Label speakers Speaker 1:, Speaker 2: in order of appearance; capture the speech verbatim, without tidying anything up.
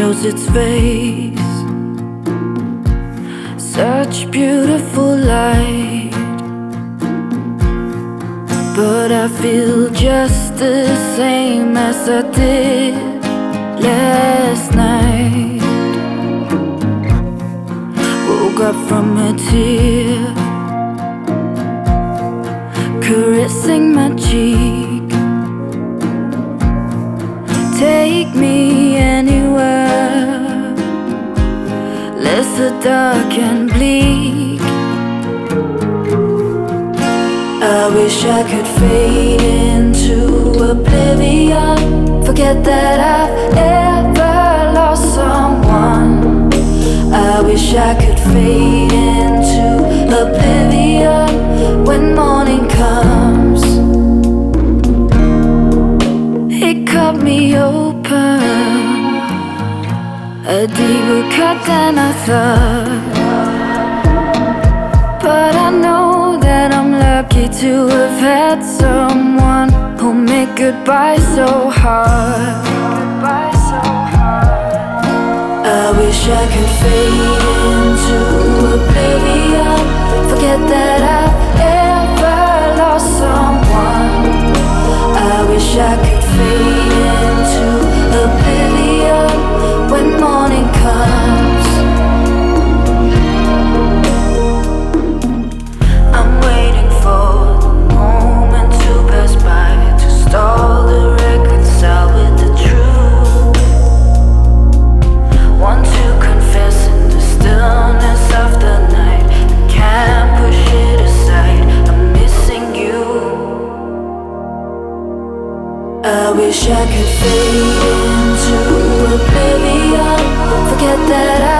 Speaker 1: shows its face. Such beautiful light, but I feel just the same as I did last night. Woke up from a tear caressing my cheek. Take me anywhere, less so dark and bleak. I wish I could fade into oblivion, forget that I've ever lost someone. I wish I could fade into oblivion when morning comes. It cut me open, a deeper cut than I thought. But I know that I'm lucky to have had someone who made goodbye so hard. I wish I could fade into oblivion, forget that I've ever lost someone. I wish I could fade into oblivion when morning comes. I'm waiting for the moment to pass by, to stall the reconcile with the truth. Want to confess in the stillness of the night, I can't push it aside, I'm missing you. I wish I could fade into oblivion, forget that I